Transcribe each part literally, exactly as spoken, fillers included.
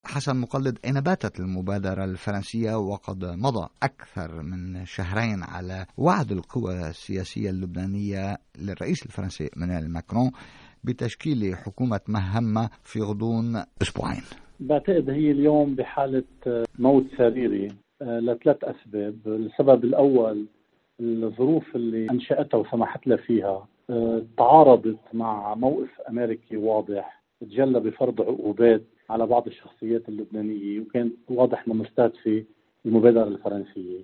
حسن مقلد، أين باتت المبادرة الفرنسية وقد مضى أكثر من شهرين على وعد القوى السياسية اللبنانية للرئيس الفرنسي إمانويل ماكرون بتشكيل حكومة مهمة في غضون أسبوعين؟ بعتقد هي اليوم بحالة موت سريري لثلاث أسباب. السبب الأول الظروف اللي أنشأتها وسمحت لها فيها تعارضت مع موقف أمريكي واضح تجلى بفرض عقوبات على بعض الشخصيات اللبنانية، وكان واضح أنه مستهدفة المبادرة الفرنسية.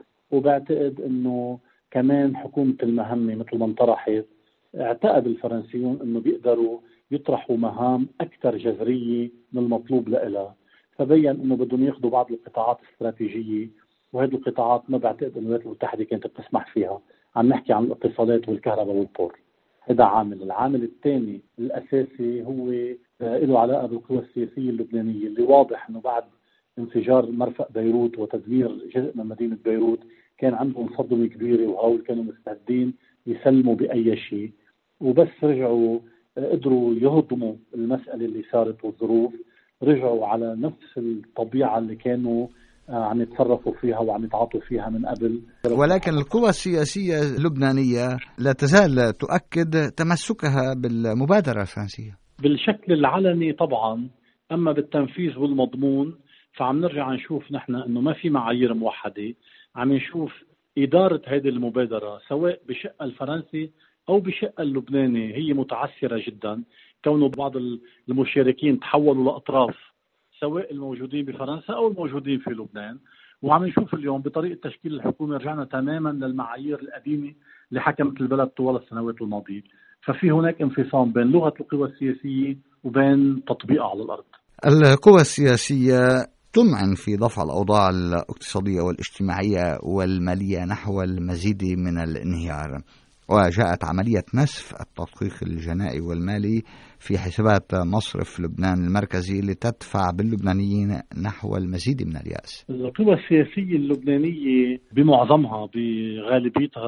وبعتقد أنه كمان حكومة المهمة مثل ما انطرحت اعتقد الفرنسيون أنه بيقدروا يطرحوا مهام أكثر جذرية من المطلوب لها، فبين أنه بدهم ياخذوا بعض القطاعات الاستراتيجية، وهذه القطاعات ما بعتقد أن الولايات المتحدة كانت بتسمح فيها. عم نحكي عن الاتصالات والكهرباء والبور، هذا عامل. العامل الثاني الأساسي هو له علاقة بالقوى السياسية اللبنانية، اللي واضح أنه بعد انفجار مرفأ بيروت وتدمير جزء من مدينة بيروت كان عندهم صدمة كبيرة، وهول كانوا مستعدين يسلموا بأي شيء، وبس رجعوا قدروا يهضموا المسألة اللي صارت والظروف، رجعوا على نفس الطبيعة اللي كانوا عم يتصرفوا فيها وعم يتعاطوا فيها من قبل. ولكن القوى السياسية اللبنانية لا تزال تؤكد تمسكها بالمبادرة الفرنسية بالشكل العلني طبعا، أما بالتنفيذ والمضمون فعم نرجع نشوف نحن أنه ما في معايير موحدة. عم نشوف إدارة هذه المبادرة سواء بشق الفرنسي أو بشق اللبناني هي متعثرة جدا، كونه بعض المشاركين تحولوا لأطراف سواء الموجودين بفرنسا أو الموجودين في لبنان. وعم نشوف اليوم بطريقة تشكيل الحكومة رجعنا تماما للمعايير القديمة اللي حكمت البلد طوال السنوات الماضية. ففي هناك انفصام بين لغة القوى السياسية وبين تطبيقها على الأرض. القوى السياسية تمعن في دفع الأوضاع الاقتصادية والاجتماعية والمالية نحو المزيد من الانهيار، وجاءت عملية نسف التدقيق الجنائي والمالي في حسابات مصرف لبنان المركزي لتدفع باللبنانيين نحو المزيد من اليأس. القوى السياسية اللبنانية بمعظمها بغالبيتها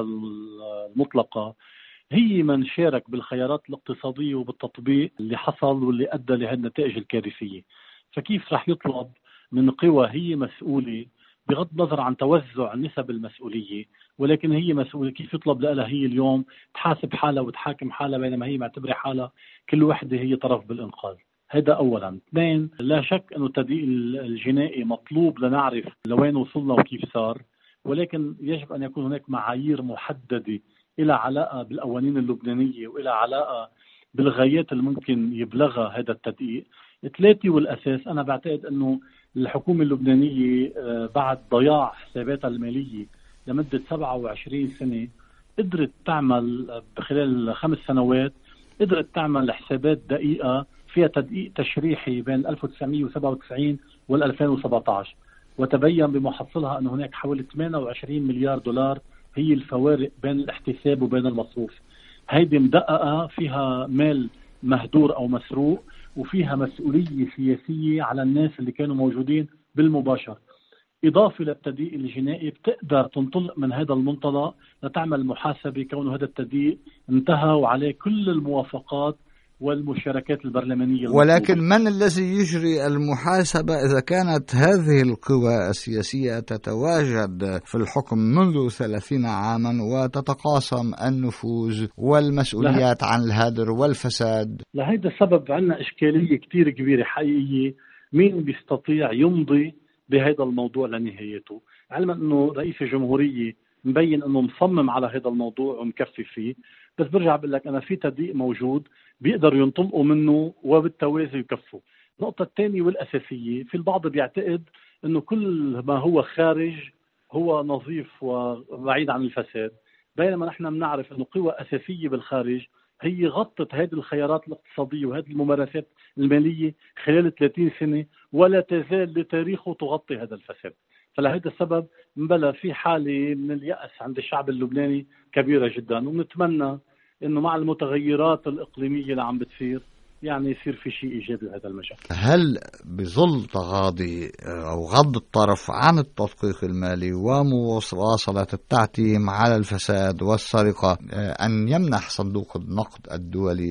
المطلقة هي من شارك بالخيارات الاقتصادية وبالتطبيق اللي حصل واللي أدى لهذه النتائج الكارثية. فكيف رح يطلب من قوى هي مسؤولة بغض النظر عن توزع نسب المسؤولية، ولكن هي مسؤولة، كيف يطلب لها هي اليوم تحاسب حالها وتحاكم حالها بينما هي معتبرة حالها كل وحدة هي طرف بالإنقاذ؟ هذا أولا. اثنين، لا شك أنه التدقيق الجنائي مطلوب لنعرف لوين وصلنا وكيف صار، ولكن يجب أن يكون هناك معايير محددة إلى علاقة بالقوانين اللبنانية وإلى علاقة بالغايات اللي ممكن يبلغها هذا التدقيق. ثلاثة والأساس، أنا بعتقد أنه الحكومة اللبنانية بعد ضياع حساباتها المالية لمدة سبعة وعشرين سنة قدرت تعمل بخلال خمس سنوات قدرت تعمل حسابات دقيقة فيها تدقيق تشريحي بين ألف وتسعمئة وسبعة وتسعين وألفين وسبعة عشر، وتبين بمحصلها أن هناك حوالي ثمانية وعشرين مليار دولار هي الفوارق بين الاحتساب وبين المصروف. هيدي مدققة فيها مال مهدور أو مسروق، وفيها مسؤولية سياسية على الناس اللي كانوا موجودين بالمباشر، إضافة للتدقيق الجنائي بتقدر تنطلق من هذا المنطلق لتعمل محاسبة، كونه هذا التدقيق انتهى وعليه كل الموافقات والمشاركات البرلمانية. ولكن من الذي يجري المحاسبة إذا كانت هذه القوى السياسية تتواجد في الحكم منذ ثلاثين عاما وتتقاسم النفوذ والمسؤوليات عن الهدر والفساد؟ لهذا السبب عندنا إشكالية كتير كبيرة حقيقية، مين بيستطيع يمضي بهذا الموضوع لنهايته، علما أنه رئيس الجمهورية مبين أنه مصمم على هذا الموضوع ومكفي فيه. بس برجع بقول لك أنا في تدقيق موجود بيقدروا ينطلقوا منه وبالتوازي يكفوا. النقطة الثانية والأساسية، في البعض بيعتقد أنه كل ما هو خارج هو نظيف وبعيد عن الفساد، بينما نحن بنعرف أنه قوى أساسية بالخارج هي غطت هذه الخيارات الاقتصادية وهذه الممارسات المالية خلال ثلاثين سنة ولا تزال لتاريخه تغطي هذا الفساد. فلهذا السبب مبلا في حالة من اليأس عند الشعب اللبناني كبيرة جدا، ونتمنى انه مع المتغيرات الإقليمية اللي عم بتصير يعني يصير في شيء إيجابي بهذا المجال. هل بظل تغاضي أو غض الطرف عن التدقيق المالي ومواصلة التعتيم على الفساد والسرقة أن يمنح صندوق النقد الدولي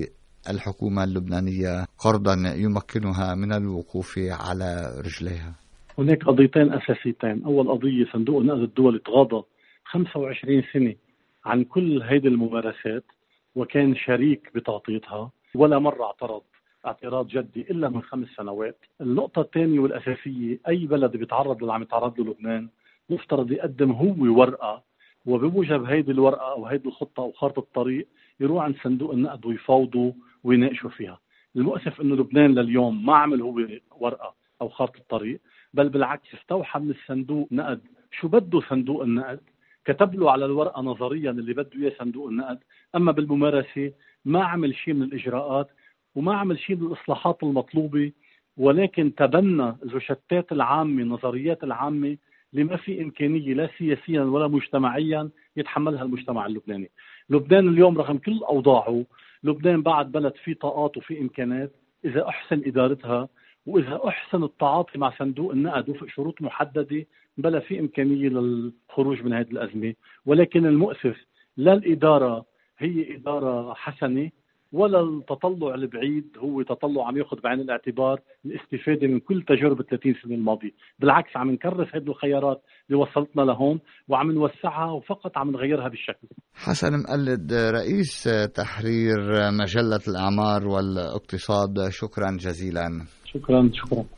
الحكومة اللبنانية قرضا يمكنها من الوقوف على رجليها؟ هناك قضيتين أساسيتين. أول قضية صندوق النقد الدولي تغاضى خمسة وعشرين سنة عن كل هيدي الممارسات وكان شريك بتغطيتها، ولا مرة اعترض اعتراض جدي إلا من خمس سنوات. النقطة الثانية والأساسية، أي بلد بيتعرض للي عم يتعرض له لبنان مفترض يقدم هو ورقة، وبموجب هيدي الورقة أو هيدي الخطة أو خارطة الطريق يروح عند صندوق النقد ويفاوضوا ويناقشوا فيها. المؤسف إنه لبنان لليوم ما عمل هو ورقة أو خارطة الطريق، بل بالعكس استوحى من الصندوق نقد شو بده صندوق النقد، كتب له على الورقة نظريا اللي بده إياه صندوق النقد، أما بالممارسة ما عمل شيء من الإجراءات وما عمل شيء من الإصلاحات المطلوبة، ولكن تبنى الروشتات العامة نظريات العامة اللي ما في إمكانية لا سياسيا ولا مجتمعيا يتحملها المجتمع اللبناني. لبنان اليوم رغم كل أوضاعه لبنان بعد بلد فيه طاقات وفيه إمكانات إذا أحسن إدارتها وإذا أحسن التعاطي مع صندوق النقد وفق شروط محددة بلا في إمكانية للخروج من هذه الأزمة. ولكن المؤسف لا الإدارة هي إدارة حسنة ولا التطلع البعيد هو تطلع عم يأخذ بعين الاعتبار الاستفادة من كل تجربة ثلاثين سنة الماضية. بالعكس عم نكرس هذه الخيارات اللي وصلتنا لهون وعم نوسعها وفقط عم نغيرها بالشكل. حسن مقلد، رئيس تحرير مجلة الأعمار والاقتصاد، شكرا جزيلا. شكرا شكرا.